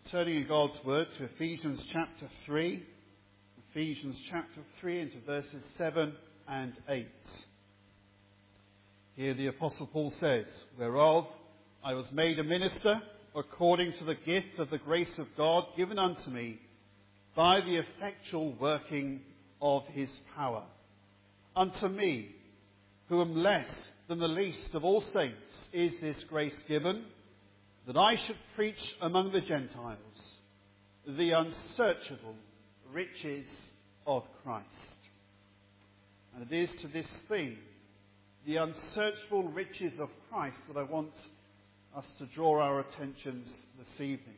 Turning in God's Word to Ephesians chapter 3. Ephesians chapter 3 into verses 7 and 8. Here the Apostle Paul says, "Whereof I was made a minister according to the gift of the grace of God given unto me by the effectual working of his power. Unto me, who am less than the least of all saints, is this grace given, that I should preach among the Gentiles the unsearchable riches of Christ." And it is to this theme, the unsearchable riches of Christ, that I want us to draw our attentions this evening.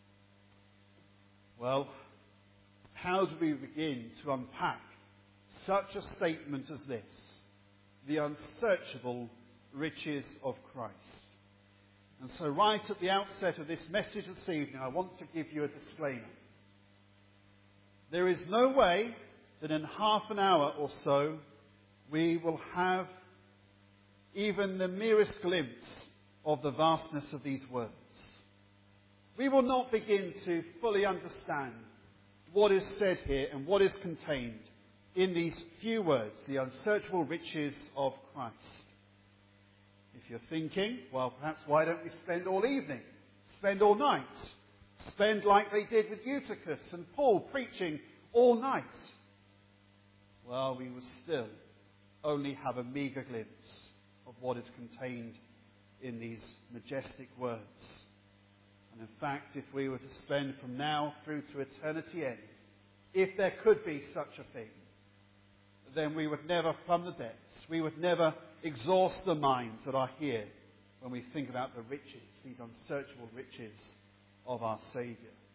Well, how do we begin to unpack such a statement as this? The unsearchable riches of Christ. And so right at the outset of this message this evening, I want to give you a disclaimer. There is no way that in half an hour or so we will have even the merest glimpse of the vastness of these words. We will not begin to fully understand what is said here and what is contained in these few words, the unsearchable riches of Christ. If you're thinking, well, perhaps why don't we spend all evening, spend all night, spend like they did with Eutychus and Paul, preaching all night? Well, we will still only have a meagre glimpse of what is contained in these majestic words. And in fact, if we were to spend from now through to eternity end, if there could be such a thing, then we would never plumb the depths. We would never exhaust the minds that are here when we think about the riches, these unsearchable riches of our Saviour.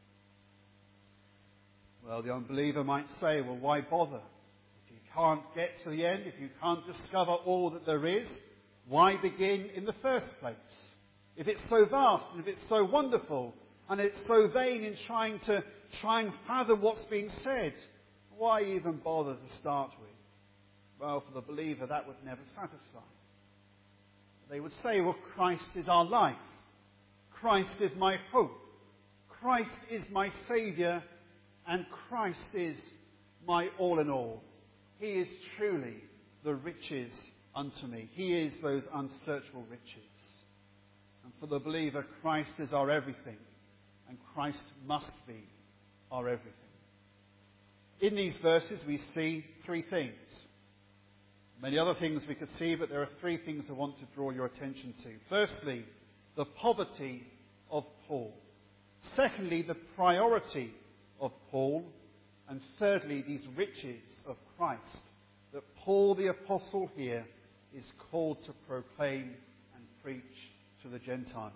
Well, the unbeliever might say, well, why bother? If you can't get to the end, if you can't discover all that there is, why begin in the first place? If it's so vast and if it's so wonderful and it's so vain in trying and fathom what's being said, why even bother to start with? Well, for the believer, that would never satisfy. They would say, well, Christ is our life. Christ is my hope. Christ is my Saviour. And Christ is my all in all. He is truly the riches unto me. He is those unsearchable riches. And for the believer, Christ is our everything. And Christ must be our everything. In these verses, we see three things. Many other things we could see, but there are three things I want to draw your attention to. Firstly, the poverty of Paul. Secondly, the priority of Paul. And thirdly, these riches of Christ that Paul the Apostle here is called to proclaim and preach to the Gentiles.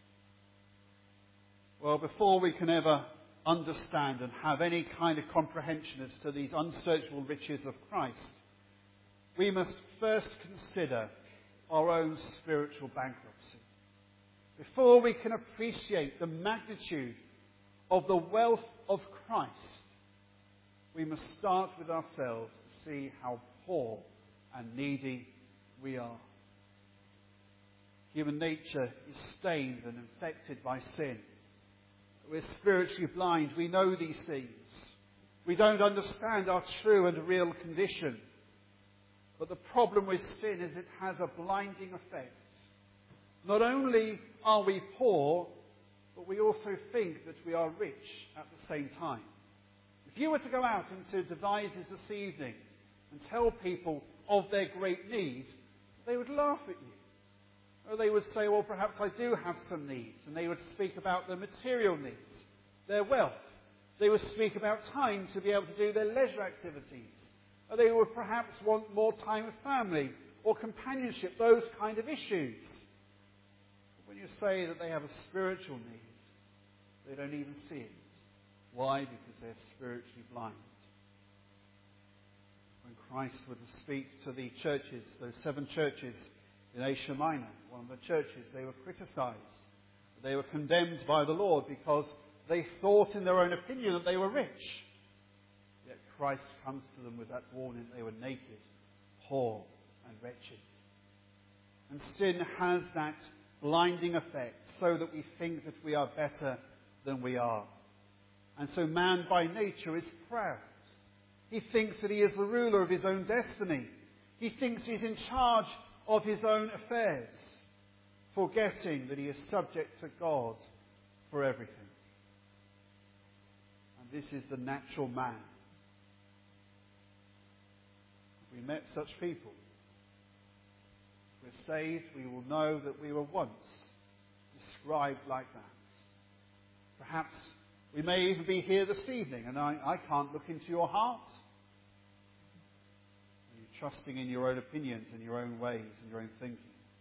Well, before we can ever understand and have any kind of comprehension as to these unsearchable riches of Christ, we must first consider our own spiritual bankruptcy. Before we can appreciate the magnitude of the wealth of Christ, we must start with ourselves to see how poor and needy we are. Human nature is stained and infected by sin. We're spiritually blind. We know these things. We don't understand our true and real condition. But the problem with sin is it has a blinding effect. Not only are we poor, but we also think that we are rich at the same time. If you were to go out into devices this evening and tell people of their great need, they would laugh at you. Or they would say, well, perhaps I do have some needs. And they would speak about their material needs, their wealth. They would speak about time to be able to do their leisure activities. Or they would perhaps want more time with family or companionship, those kind of issues. But when you say that they have a spiritual need, they don't even see it. Why? Because they're spiritually blind. When Christ would speak to the churches, those 7 churches in Asia Minor, one of the churches, they were criticized. They were condemned by the Lord because they thought in their own opinion that they were rich. Yet Christ comes to them with that warning that they were naked, poor and wretched. And sin has that blinding effect so that we think that we are better than we are. And so man by nature is proud. He thinks that he is the ruler of his own destiny. He thinks he's in charge of his own affairs, forgetting that he is subject to God for everything. And this is the natural man. If we met such people, if we're saved, we will know that we were once described like that. Perhaps we may even be here this evening, and I can't look into your heart. You're trusting in your own opinions and your own ways and your own thinking.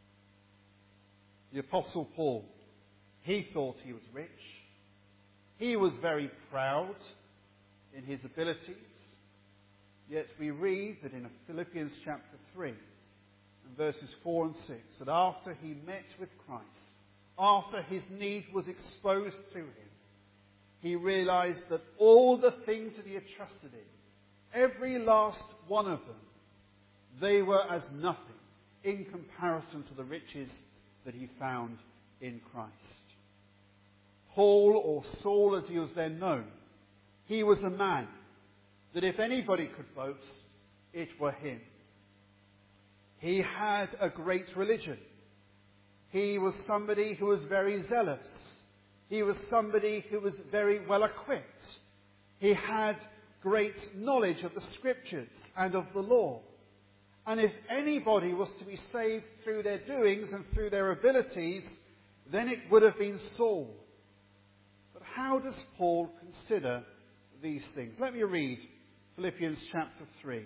The Apostle Paul, he thought he was rich. He was very proud in his abilities. Yet we read that in Philippians chapter 3, and verses 4 and 6, that after he met with Christ, after his need was exposed to him, he realized that all the things that he had trusted in, every last one of them, they were as nothing in comparison to the riches that he found in Christ. Paul, or Saul as he was then known, he was a man that if anybody could boast, it were him. He had a great religion. He was somebody who was very zealous. He was somebody who was very well equipped. He had great knowledge of the Scriptures and of the law. And if anybody was to be saved through their doings and through their abilities, then it would have been Saul. But how does Paul consider these things? Let me read Philippians chapter 3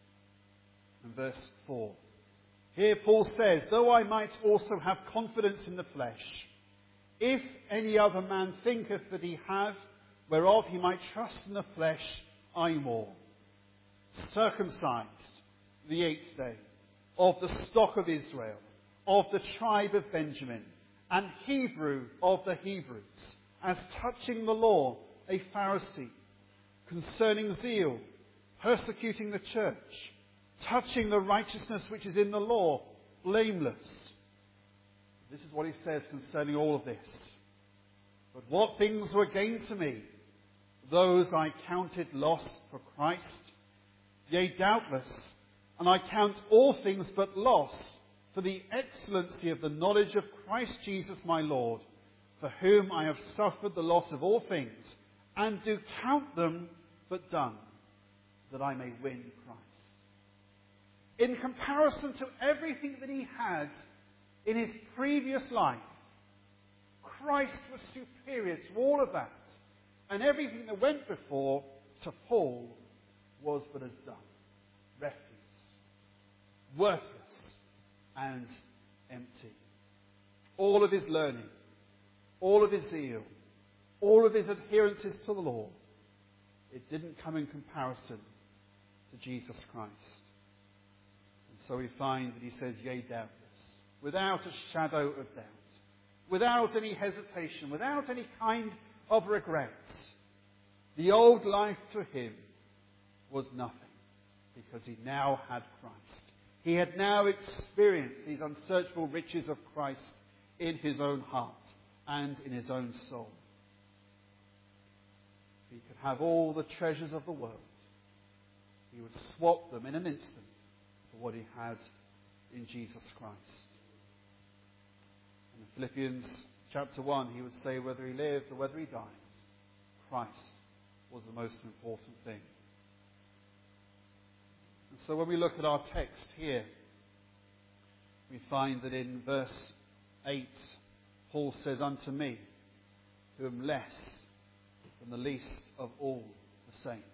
and verse 4. Here Paul says, "Though I might also have confidence in the flesh, if any other man thinketh that he hath, whereof he might trust in the flesh, I more. Circumcised the 8th day, of the stock of Israel, of the tribe of Benjamin, and Hebrew of the Hebrews, as touching the law, a Pharisee, concerning zeal, persecuting the church, touching the righteousness which is in the law, blameless." This is what he says concerning all of this. "But what things were gain to me, those I counted loss for Christ. Yea, doubtless, and I count all things but loss for the excellency of the knowledge of Christ Jesus my Lord, for whom I have suffered the loss of all things, and do count them but dung, that I may win Christ." In comparison to everything that he had in his previous life, Christ was superior to all of that. And everything that went before to Paul was but as dung, refuse, worthless and empty. All of his learning, all of his zeal, all of his adherences to the law, it didn't come in comparison to Jesus Christ. And so we find that he says, "Yea, doubtless," without a shadow of doubt, without any hesitation, without any kind of regret. The old life to him was nothing, because he now had Christ. He had now experienced these unsearchable riches of Christ in his own heart and in his own soul. He could have all the treasures of the world. He would swap them in an instant for what he had in Jesus Christ. In Philippians chapter 1, he would say, whether he lives or whether he dies, Christ was the most important thing. And so when we look at our text here, we find that in verse 8, Paul says, "Unto me, who am less than the least of all the saints."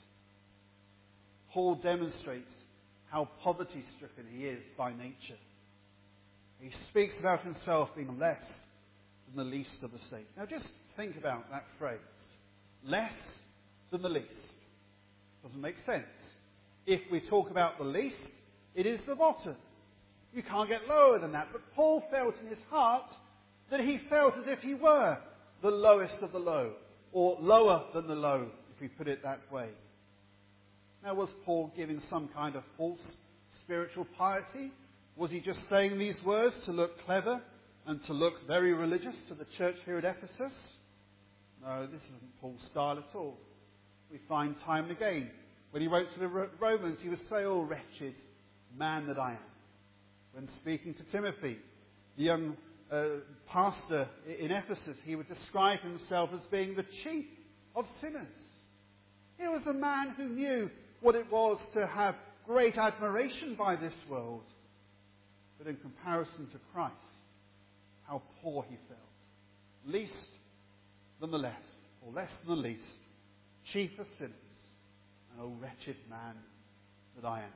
Paul demonstrates how poverty-stricken he is by nature. He speaks about himself being less than the least of the saints. Now just think about that phrase. Less than the least. Doesn't make sense. If we talk about the least, it is the bottom. You can't get lower than that. But Paul felt in his heart that he felt as if he were the lowest of the low, or lower than the low, if we put it that way. Now, was Paul giving some kind of false spiritual piety? Was he just saying these words to look clever and to look very religious to the church here at Ephesus? No, this isn't Paul's style at all. We find time and again, when he wrote to the Romans, he would say, "Oh, wretched man that I am." When speaking to Timothy, the young pastor in Ephesus, he would describe himself as being the chief of sinners. He was a man who knew what it was to have great admiration by this world. But in comparison to Christ, how poor he felt. Least than the less, or less than the least, chief of sinners, and oh wretched man that I am.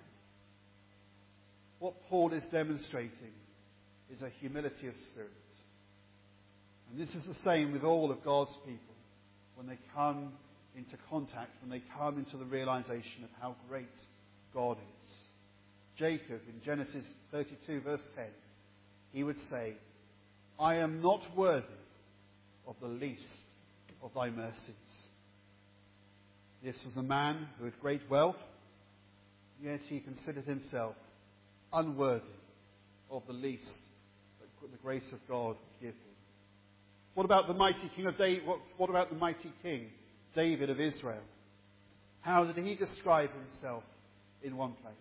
What Paul is demonstrating is a humility of spirit. And this is the same with all of God's people when they come into contact, when they come into the realization of how great God is. Jacob, in Genesis 32, verse 10, he would say, "I am not worthy of the least of thy mercies." This was a man who had great wealth, yet he considered himself unworthy of the least that the grace of God would give him. What about the mighty king of David? What about the mighty king, David of Israel? How did he describe himself in one place?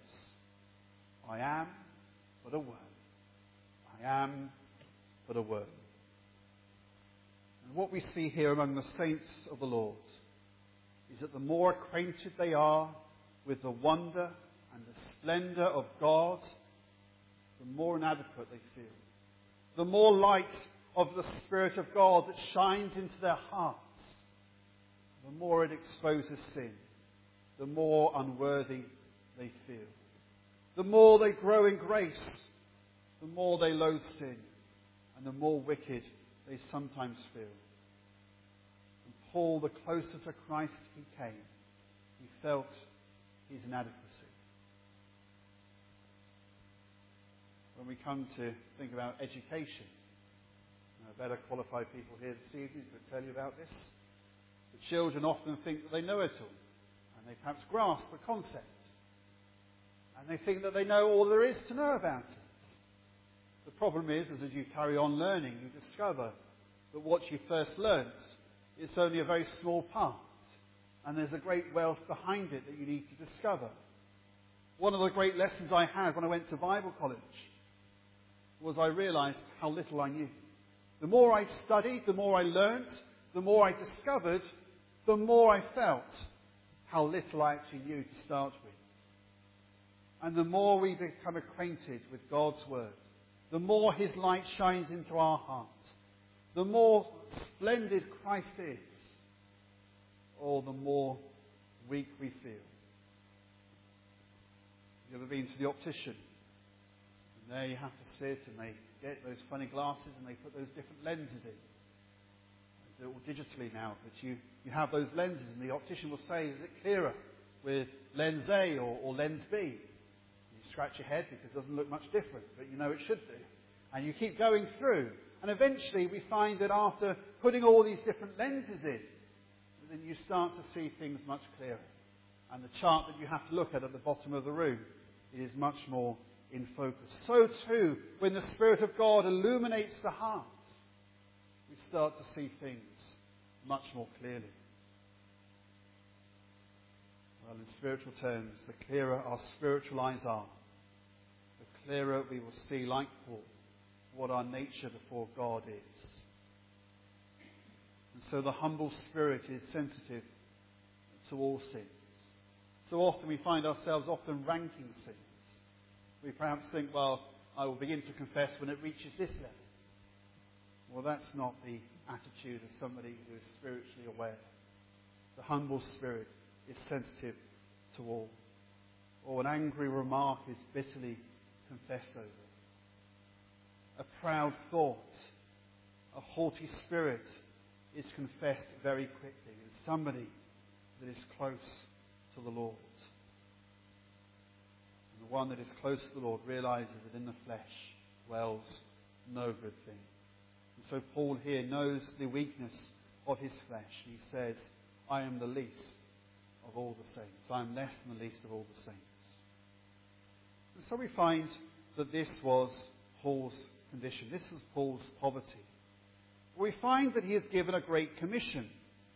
"I am but a worm. I am but a worm." And what we see here among the saints of the Lord is that the more acquainted they are with the wonder and the splendour of God, the more inadequate they feel. The more light of the Spirit of God that shines into their hearts, the more it exposes sin, the more unworthy they feel. The more they grow in grace, the more they loathe sin, and the more wicked they sometimes feel. And Paul, the closer to Christ he came, he felt his inadequacy. When we come to think about education, better qualified people here this evening to tell you about this. The children often think that they know it all, and they perhaps grasp a concept, and they think that they know all there is to know about it. The problem is, as you carry on learning, you discover that what you first learnt is only a very small part, and there's a great wealth behind it that you need to discover. One of the great lessons I had when I went to Bible college was I realised how little I knew. The more I studied, the more I learnt, the more I discovered, the more I felt how little I actually knew to start with. And the more we become acquainted with God's Word, the more His light shines into our hearts, the more splendid Christ is, or the more weak we feel. You ever been to the optician? And there you have to sit and they get those funny glasses and they put those different lenses in. They do it all digitally now, but you have those lenses and the optician will say, "Is it clearer with lens A or lens B?" You scratch your head because it doesn't look much different, but you know it should do. And you keep going through. And eventually we find that after putting all these different lenses in, then you start to see things much clearer. And the chart that you have to look at the bottom of the room is much more in focus. So too, when the Spirit of God illuminates the heart, we start to see things much more clearly. Well, in spiritual terms, the clearer our spiritual eyes are, the clearer we will see, like Paul, what our nature before God is. And so the humble spirit is sensitive to all sins. So often we find ourselves ranking sins. We perhaps think, well, I will begin to confess when it reaches this level. Well, that's not the attitude of somebody who is spiritually aware. The humble spirit is sensitive to all. Or an angry remark is bitterly confessed over. A proud thought, a haughty spirit is confessed very quickly. It's somebody that is close to the Lord. And the one that is close to the Lord realizes that in the flesh dwells no good thing. And so Paul here knows the weakness of his flesh. He says, "I am the least of all the saints. I am less than the least of all the saints." And so we find that this was Paul's condition. This was Paul's poverty. We find that he is given a great commission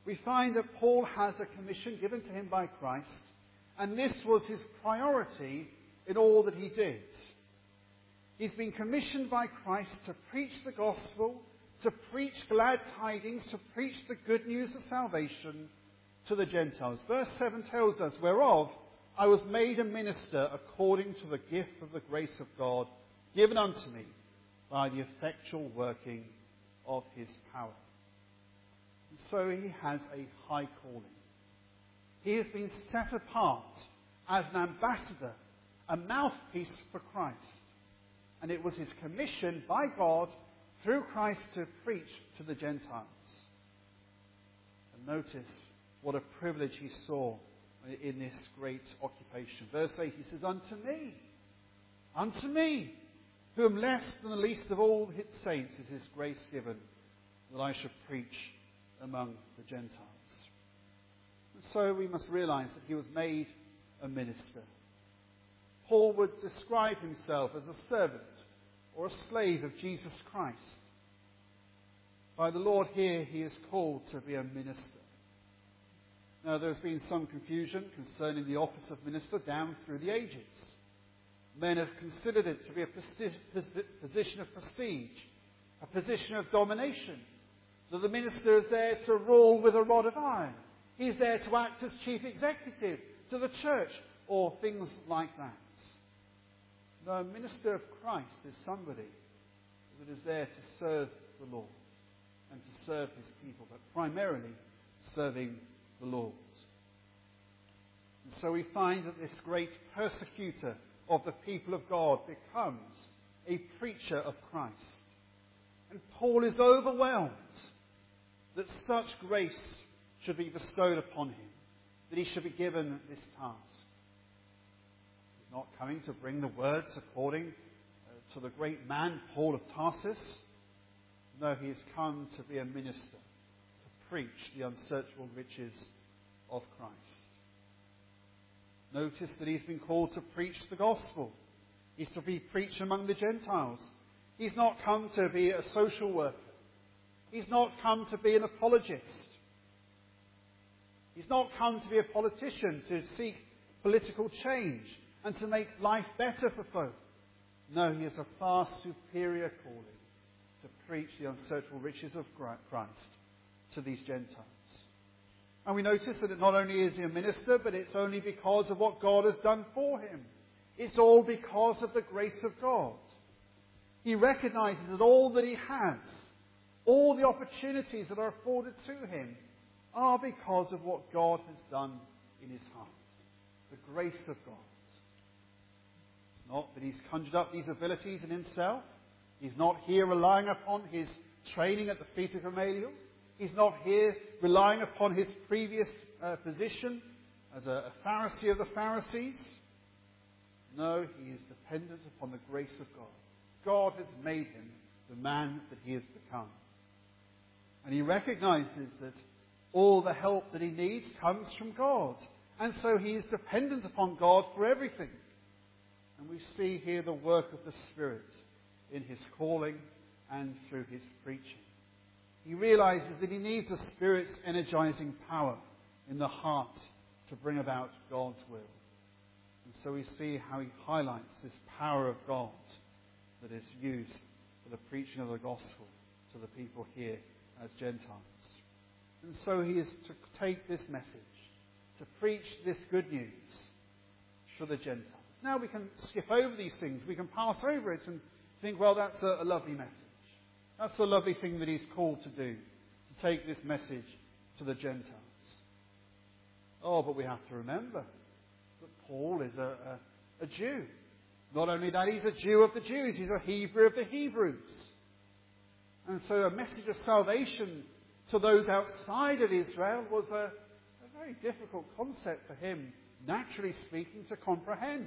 we find that Paul has a commission given to him by Christ, and this was his priority in all that he did. He's been commissioned by Christ to preach the gospel, to preach glad tidings, to preach the good news of salvation to the Gentiles. Verse 7 tells us, whereof I was made a minister according to the gift of the grace of God given unto me by the effectual working of his power. And so he has a high calling. He has been set apart as an ambassador, a mouthpiece for Christ. And it was his commission by God through Christ to preach to the Gentiles. And notice what a privilege he saw in this great occupation. Verse 8, he says, unto me, who am less than the least of all his saints, is his grace given, that I should preach among the Gentiles. And so we must realize that he was made a minister. Paul would describe himself as a servant or a slave of Jesus Christ. By the Lord here, he is called to be a minister. Now, there's been some confusion concerning the office of minister down through the ages. Men have considered it to be a position of prestige, a position of domination, that the minister is there to rule with a rod of iron. He's there to act as chief executive to the church, or things like that. No, a minister of Christ is somebody that is there to serve the Lord and to serve his people, but primarily serving the Lord. And so we find that this great persecutor of the people of God becomes a preacher of Christ. And Paul is overwhelmed that such grace should be bestowed upon him, that he should be given this task. He's not coming to bring the words according to the great man Paul of Tarsus. No, he has come to be a minister, to preach the unsearchable riches of Christ. Notice that he's been called to preach the gospel. He's to be preached among the Gentiles. He's not come to be a social worker. He's not come to be an apologist. He's not come to be a politician to seek political change and to make life better for folk. No, he has a far superior calling to preach the unsearchable riches of Christ to these Gentiles. And we notice that not only is he a minister, but it's only because of what God has done for him. It's all because of the grace of God. He recognizes that all that he has, all the opportunities that are afforded to him, are because of what God has done in his heart. The grace of God. Not that he's conjured up these abilities in himself. He's not here relying upon his training at the feet of Gamaliel. He's not here relying upon his previous position as a Pharisee of the Pharisees. No, he is dependent upon the grace of God. God has made him the man that he has become. And he recognizes that all the help that he needs comes from God. And so he is dependent upon God for everything. And we see here the work of the Spirit in his calling and through his preaching. He realizes that he needs the Spirit's energizing power in the heart to bring about God's will. And so we see how he highlights this power of God that is used for the preaching of the gospel to the people here as Gentiles. And so he is to take this message, to preach this good news for the Gentiles. Now we can skip over these things. We can pass over it and think, well, that's a lovely message. That's a lovely thing that he's called to do, to take this message to the Gentiles. Oh, but we have to remember that Paul is a Jew. Not only that, he's a Jew of the Jews. He's a Hebrew of the Hebrews. And so a message of salvation to those outside of Israel was a very difficult concept for him, naturally speaking, to comprehend.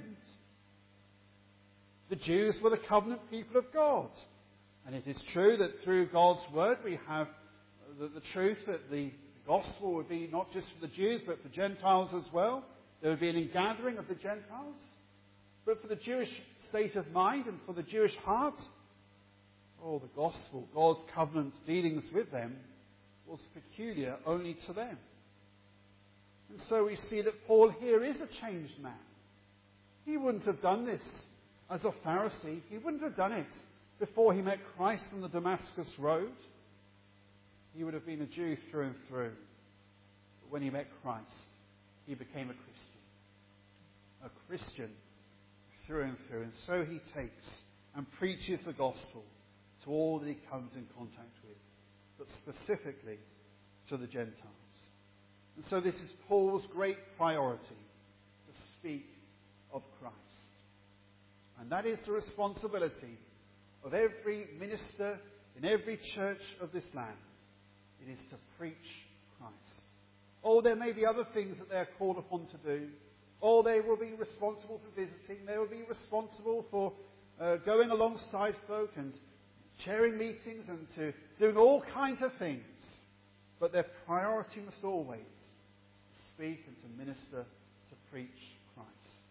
The Jews were the covenant people of God. And it is true that through God's word we have the truth that the gospel would be not just for the Jews but for Gentiles as well. There would be an ingathering of the Gentiles. But for the Jewish state of mind and for the Jewish heart, the gospel, God's covenant dealings with them, was peculiar only to them. And so we see that Paul here is a changed man. He wouldn't have done this as a Pharisee. He wouldn't have done it before he met Christ on the Damascus road. He would have been a Jew through and through. But when he met Christ, he became a Christian. A Christian through and through. And so he takes and preaches the gospel to all that he comes in contact with, but specifically to the Gentiles. And so this is Paul's great priority, to speak of Christ. And that is the responsibility of every minister in every church of this land. It is to preach Christ. Oh, there may be other things that they are called upon to do. Oh, they will be responsible for visiting. They will be responsible for going alongside folk and chairing meetings and to doing all kinds of things. But their priority must always speak and to minister, to preach Christ.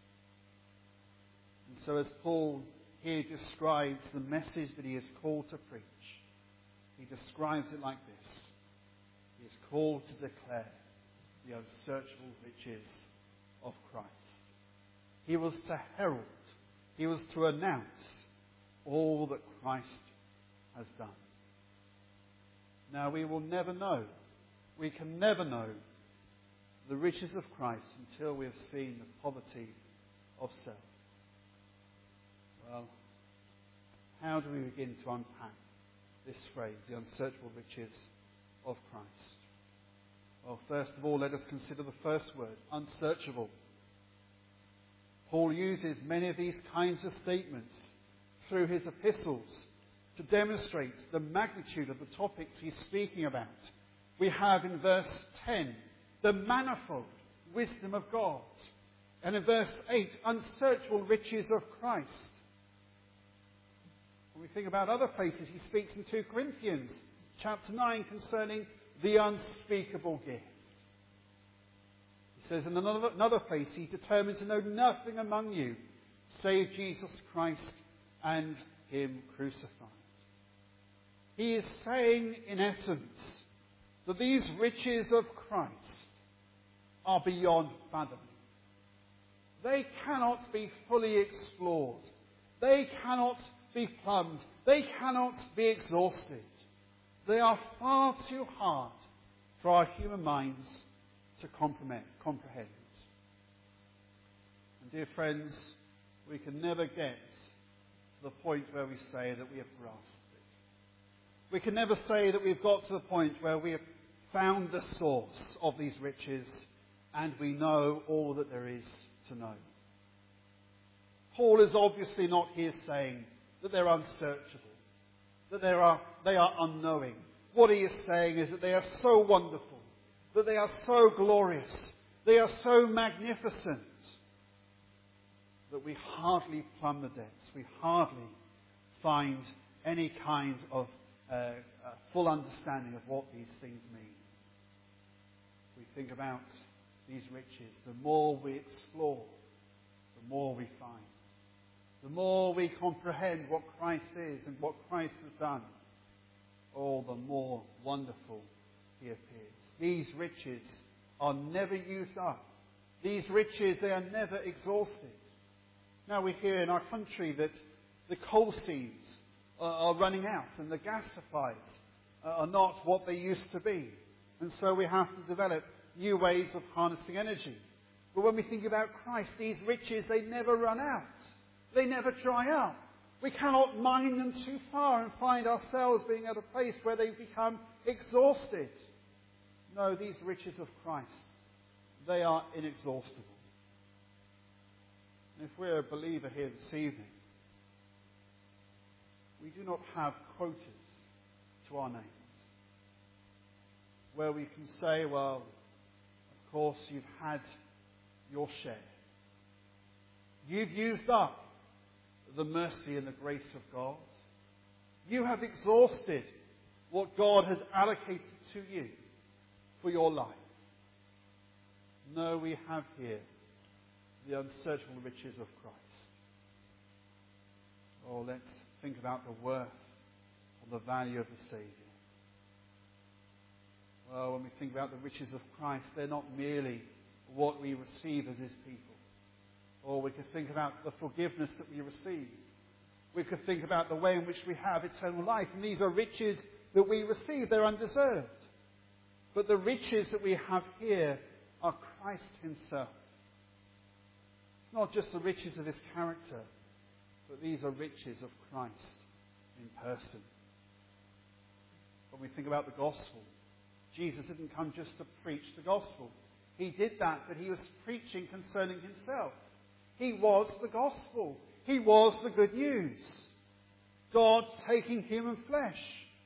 And so as Paul here describes the message that he is called to preach, he describes it like this. He is called to declare the unsearchable riches of Christ. He was to herald, he was to announce all that Christ has done. Now we will never know, we can never know the riches of Christ until we have seen the poverty of self. Well, how do we begin to unpack this phrase, the unsearchable riches of Christ? Well, first of all, let us consider the first word, unsearchable. Paul uses many of these kinds of statements through his epistles to demonstrate the magnitude of the topics he's speaking about. We have in verse 10, the manifold wisdom of God. And in verse 8, unsearchable riches of Christ. When we think about other places, he speaks in 2 Corinthians chapter 9 concerning the unspeakable gift. He says in another place, he determined to know nothing among you save Jesus Christ and him crucified. He is saying, in essence, that these riches of Christ are beyond fathoming. They cannot be fully explored. They cannot be plumbed. They cannot be exhausted. They are far too hard for our human minds to comprehend. And dear friends, we can never get to the point where we say that we have grasped it. We can never say that we've got to the point where we have found the source of these riches and we know all that there is to know. Paul is obviously not here saying that they're unsearchable, that they are unknowing. What he is saying is that they are so wonderful, that they are so glorious, they are so magnificent, that we hardly plumb the depths. We hardly find any kind of full understanding of what these things mean. We think about these riches. The more we explore, the more we find. The more we comprehend what Christ is and what Christ has done, all the more wonderful he appears. These riches are never used up. These riches, they are never exhausted. Now we hear in our country that the coal seams are running out and the gas supplies are not what they used to be. And so we have to develop new ways of harnessing energy. But when we think about Christ, these riches, they never run out. They never dry up. We cannot mine them too far and find ourselves being at a place where they become exhausted. No, these riches of Christ, they are inexhaustible. And if we're a believer here this evening, we do not have quotas to our names, where we can say, well, of course you've had your share. You've used up the mercy and the grace of God. You have exhausted what God has allocated to you for your life. No, we have here the unsearchable riches of Christ. Oh, let's think about the worth or the value of the Saviour. Well, when we think about the riches of Christ, they're not merely what we receive as his people. Or we could think about the forgiveness that we receive. We could think about the way in which we have eternal life. And these are riches that we receive. They're undeserved. But the riches that we have here are Christ himself. It's not just the riches of his character, but these are riches of Christ in person. When we think about the gospel, Jesus didn't come just to preach the gospel. He did that, but he was preaching concerning himself. He was the gospel. He was the good news. God taking human flesh.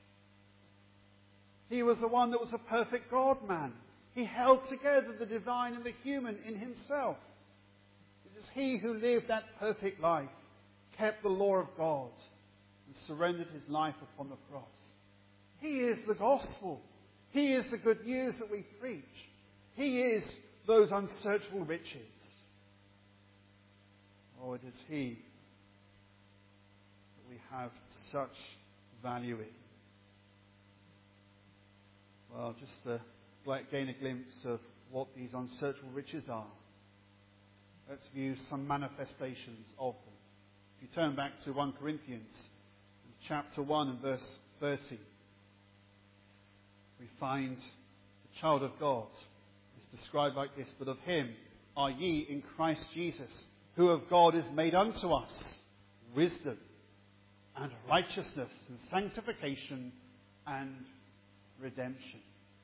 He was the one that was a perfect God-man. He held together the divine and the human in himself. It is he who lived that perfect life, kept the law of God, and surrendered his life upon the cross. He is the gospel. He is the good news that we preach. He is those unsearchable riches. Oh, it is he that we have such value in. Well, just to gain a glimpse of what these unsearchable riches are, let's view some manifestations of them. If you turn back to 1 Corinthians, chapter 1 and verse 30, we find the child of God is described like this: but of him are ye in Christ Jesus, who of God is made unto us wisdom and righteousness and sanctification and redemption.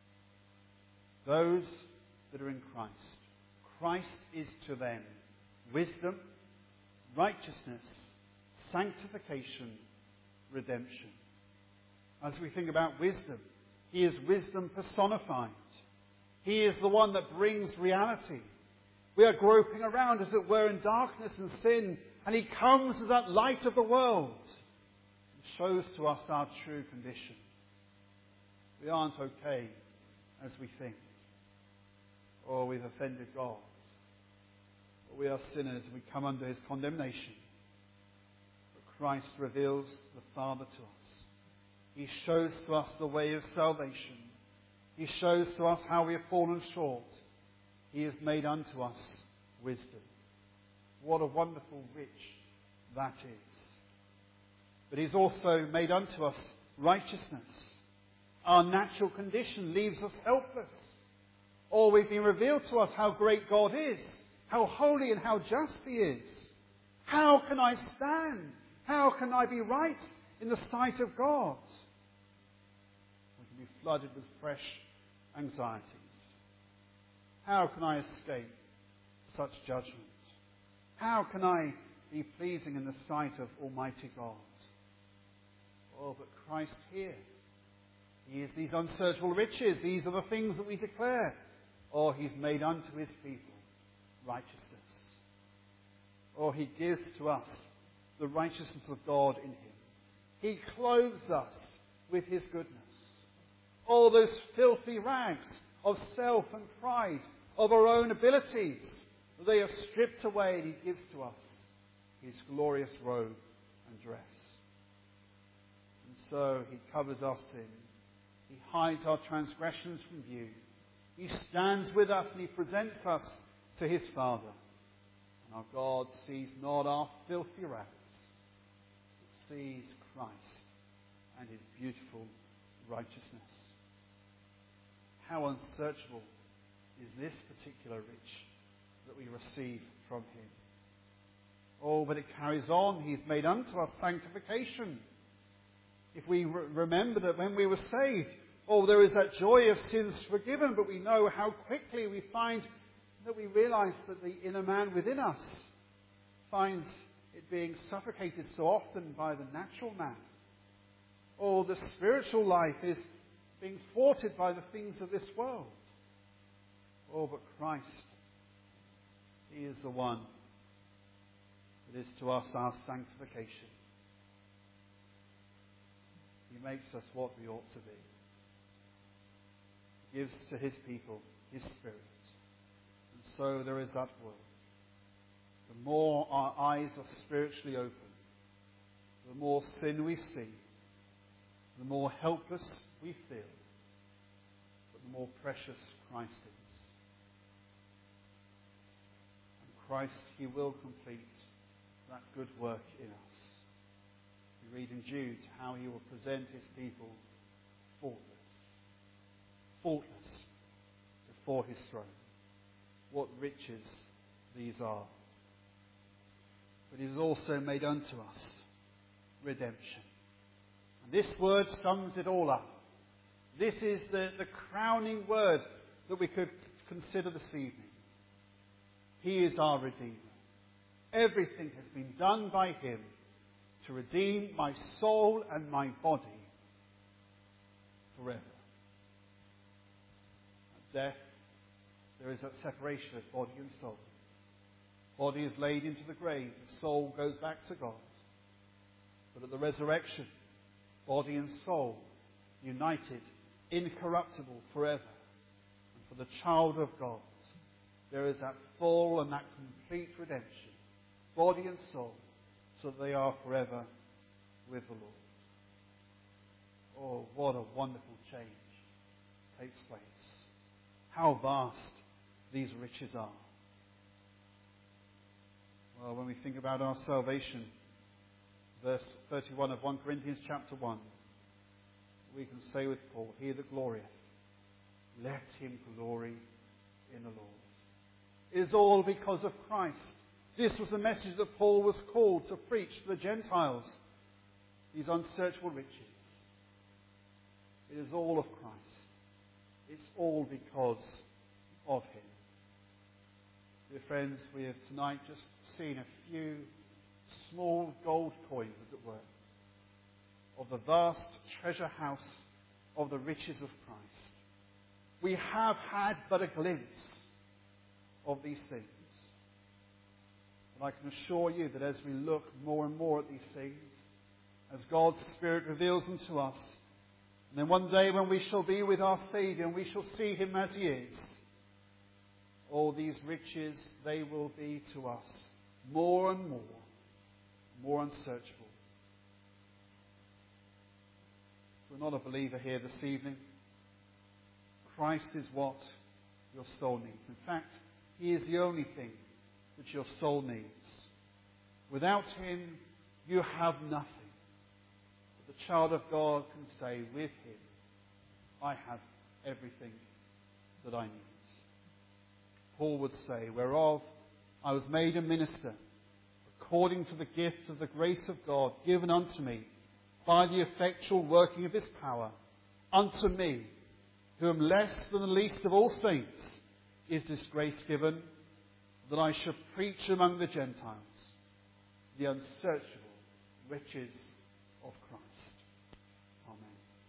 Those that are in Christ, Christ is to them wisdom, righteousness, sanctification, redemption. As we think about wisdom, he is wisdom personified. He is the one that brings reality. We are groping around, as it were, in darkness and sin, and he comes as that light of the world and shows to us our true condition. We aren't okay as we think, or we've offended God, or we are sinners and we come under his condemnation. But Christ reveals the Father to us. He shows to us the way of salvation. He shows to us how we have fallen short. He has made unto us wisdom. What a wonderful rich that is. But he's also made unto us righteousness. Our natural condition leaves us helpless. Or we've been revealed to us how great God is, how holy and how just he is. How can I stand? How can I be right in the sight of God? We can be flooded with fresh anxieties. How can I escape such judgment? How can I be pleasing in the sight of Almighty God? Oh, but Christ here, he is these unsearchable riches. These are the things that we declare. Oh, he's made unto his people righteousness. Oh, he gives to us the righteousness of God in him. He clothes us with his goodness. All those filthy rags of self and pride, of our own abilities, they are stripped away, and he gives to us his glorious robe and dress. And so he covers our sin. He hides our transgressions from view. He stands with us and he presents us to his Father. And our God sees not our filthy rags, but sees Christ and his beautiful righteousness. How unsearchable is this particular rich that we receive from him. Oh, but it carries on. He's made unto us sanctification. If we remember that when we were saved, oh, there is that joy of sins forgiven, but we know how quickly we find that we realize that the inner man within us finds it being suffocated so often by the natural man. Or the spiritual life is being thwarted by the things of this world. Oh, but Christ, he is the one that is to us our sanctification. He makes us what we ought to be. He gives to his people his Spirit. And so there is that world. The more our eyes are spiritually open, the more sin we see, the more helpless we feel, but the more precious Christ is. And Christ, he will complete that good work in us. We read in Jude how he will present his people faultless. Faultless before his throne. What riches these are. But he has also made unto us redemption. And this word sums it all up. This is the crowning word that we could consider this evening. He is our Redeemer. Everything has been done by him to redeem my soul and my body forever. At death, there is that separation of body and soul. Body is laid into the grave, the soul goes back to God. But at the resurrection, body and soul united, incorruptible forever. And for the child of God, there is that full and that complete redemption, body and soul, so that they are forever with the Lord. Oh, what a wonderful change takes place. How vast these riches are. Well, when we think about our salvation, verse 31 of 1 Corinthians chapter 1, we can say with Paul, he that glorieth, let him glory in the Lord. It is all because of Christ. This was the message that Paul was called to preach to the Gentiles. These unsearchable riches. It is all of Christ. It's all because of him. Dear friends, we have tonight just seen a few small gold coins, as it were, of the vast treasure house of the riches of Christ. We have had but a glimpse of these things. But I can assure you that as we look more and more at these things, as God's Spirit reveals them to us, and then one day when we shall be with our Saviour and we shall see him as he is, all these riches, they will be to us more and more unsearchable. If you're not a believer here this evening, Christ is what your soul needs. In fact, he is the only thing that your soul needs. Without him, you have nothing. But the child of God can say, with him, I have everything that I need. Paul would say, whereof I was made a minister, according to the gift of the grace of God given unto me, by the effectual working of his power, unto me, who am less than the least of all saints, is this grace given, that I should preach among the Gentiles the unsearchable riches of Christ. Amen.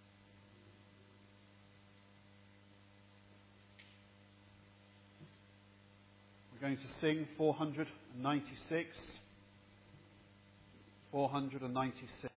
We're going to sing 496. 496.